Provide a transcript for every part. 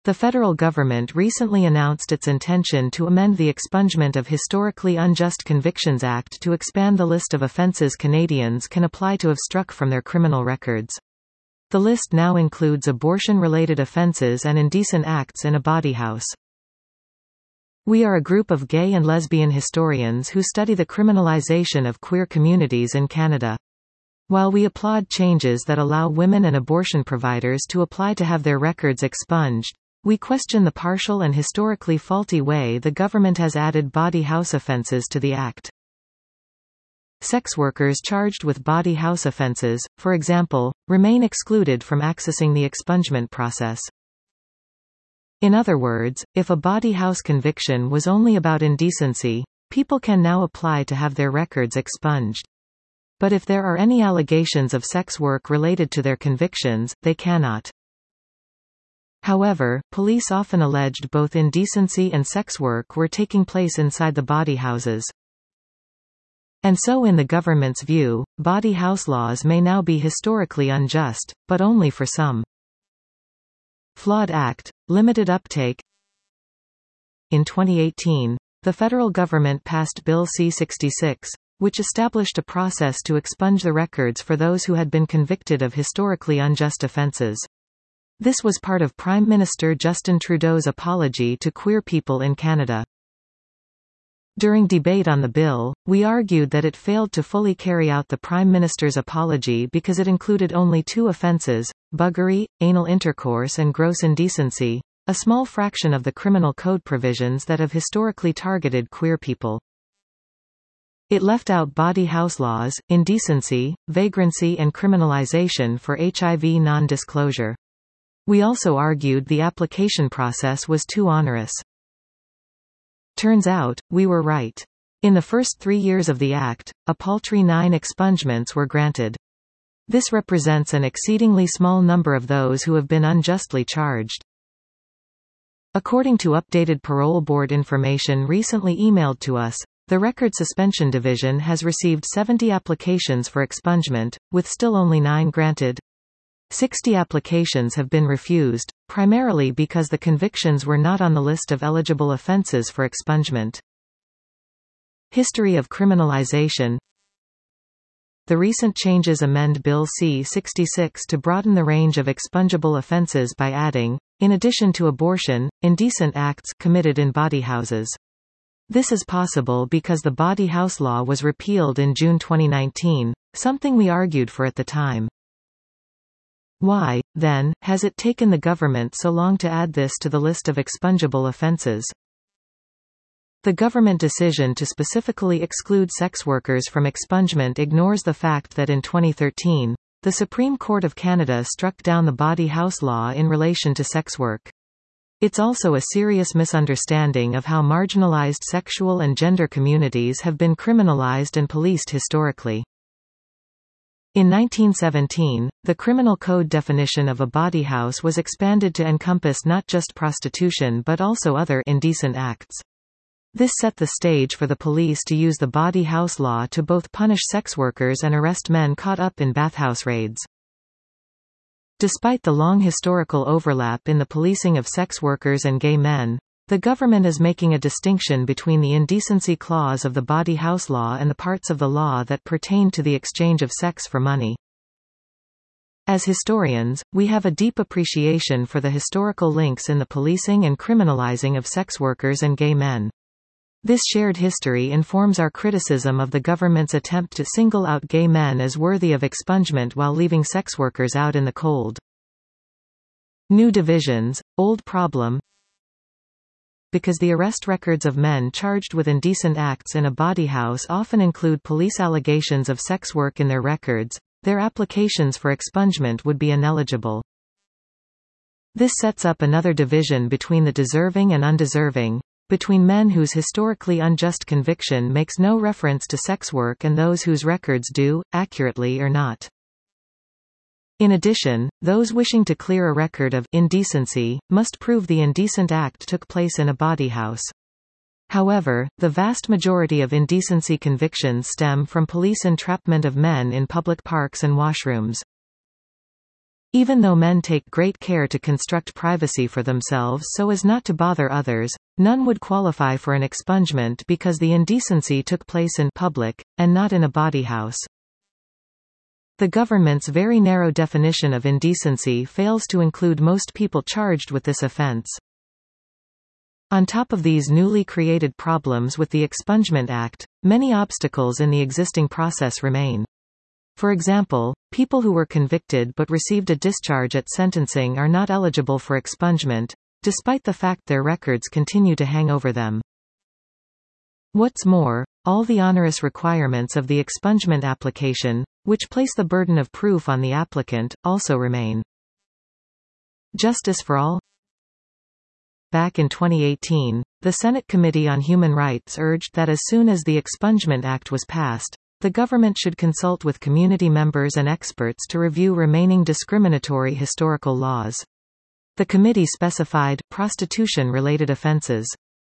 The federal government recently announced its intention to amend the Expungement of Historically Unjust Convictions Act to expand the list of offences Canadians can apply to have struck from their criminal records. The list now includes abortion-related offences and indecent acts in a bawdy house. We are a group of gay and lesbian historians who study the criminalization of queer communities in Canada. While we applaud changes that allow women and abortion providers to apply to have their records expunged, we question the partial and historically faulty way the government has added bawdy house offences to the Act. Sex workers charged with bawdy house offences, for example, remain excluded from accessing the expungement process. In other words, if a bawdy house conviction was only about indecency, people can now apply to have their records expunged. But if there are any allegations of sex work related to their convictions, they cannot. However, police often alleged both indecency and sex work were taking place inside the bawdy houses. And so in the government's view, bawdy house laws may now be historically unjust, but only for some. Flawed Act, limited uptake. In 2018, the federal government passed Bill C-66, which established a process to expunge the records for those who had been convicted of historically unjust offences. This was part of Prime Minister Justin Trudeau's apology to queer people in Canada. During debate on the bill, we argued that it failed to fully carry out the Prime Minister's apology because it included only 2 offences, buggery, anal intercourse and gross indecency, a small fraction of the criminal code provisions that have historically targeted queer people. It left out bawdy house laws, indecency, vagrancy and criminalization for HIV non-disclosure. We also argued the application process was too onerous. Turns out, we were right. In the first 3 years of the Act, a paltry 9 expungements were granted. This represents an exceedingly small number of those who have been unjustly charged. According to updated parole board information recently emailed to us, the Record Suspension Division has received 70 applications for expungement, with still only 9 granted. 60 applications have been refused, primarily because the convictions were not on the list of eligible offences for expungement. History of criminalization. The recent changes amend Bill C-66 to broaden the range of expungible offences by adding, in addition to abortion, indecent acts committed in bawdy houses. This is possible because the bawdy house law was repealed in June 2019, something we argued for at the time. Why, then, has it taken the government so long to add this to the list of expungible offences? The government decision to specifically exclude sex workers from expungement ignores the fact that in 2013, the Supreme Court of Canada struck down the bawdy house law in relation to sex work. It's also a serious misunderstanding of how marginalized sexual and gender communities have been criminalized and policed historically. In 1917, the Criminal Code definition of a bawdy house was expanded to encompass not just prostitution but also other indecent acts. This set the stage for the police to use the bawdy house law to both punish sex workers and arrest men caught up in bathhouse raids. Despite the long historical overlap in the policing of sex workers and gay men, the government is making a distinction between the indecency clause of the bawdy house law and the parts of the law that pertain to the exchange of sex for money. As historians, we have a deep appreciation for the historical links in the policing and criminalizing of sex workers and gay men. This shared history informs our criticism of the government's attempt to single out gay men as worthy of expungement while leaving sex workers out in the cold. New divisions, old problem. Because the arrest records of men charged with indecent acts in a bawdy house often include police allegations of sex work in their records, their applications for expungement would be ineligible. This sets up another division between the deserving and undeserving, between men whose historically unjust conviction makes no reference to sex work and those whose records do, accurately or not. In addition, those wishing to clear a record of indecency must prove the indecent act took place in a bawdy house. However, the vast majority of indecency convictions stem from police entrapment of men in public parks and washrooms. Even though men take great care to construct privacy for themselves so as not to bother others, none would qualify for an expungement because the indecency took place in public, and not in a bawdy house. The government's very narrow definition of indecency fails to include most people charged with this offense. On top of these newly created problems with the Expungement Act, many obstacles in the existing process remain. For example, people who were convicted but received a discharge at sentencing are not eligible for expungement, despite the fact their records continue to hang over them. What's more, all the onerous requirements of the expungement application, which place the burden of proof on the applicant, also remain. Justice for all? Back in 2018, the Senate Committee on Human Rights urged that as soon as the Expungement Act was passed, the government should consult with community members and experts to review remaining discriminatory historical laws. The committee specified prostitution-related offenses.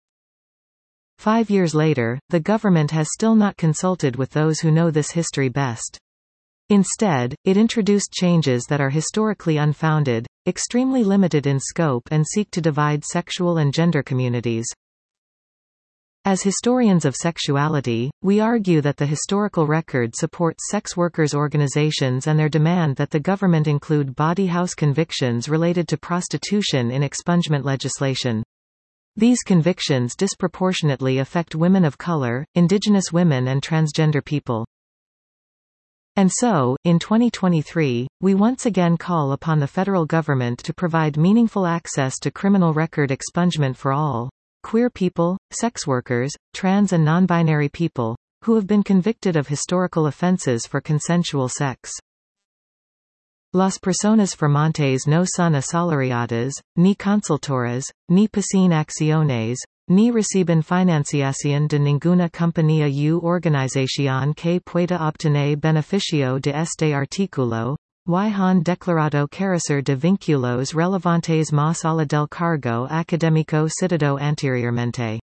5 years later, the government has still not consulted with those who know this history best. Instead, it introduced changes that are historically unfounded, extremely limited in scope and seek to divide sexual and gender communities. As historians of sexuality, we argue that the historical record supports sex workers' organizations and their demand that the government include bawdy house convictions related to prostitution in expungement legislation. These convictions disproportionately affect women of color, indigenous women and transgender people. And so, in 2023, we once again call upon the federal government to provide meaningful access to criminal record expungement for all queer people, sex workers, trans and non-binary people who have been convicted of historical offenses for consensual sex. Las personas formantes no son asalariadas, ni consultoras, ni poseen acciones, ni reciben financiación de ninguna compañía u organización que pueda obtener beneficio de este artículo, y han declarado carecer de vínculos relevantes más allá del cargo académico citado anteriormente.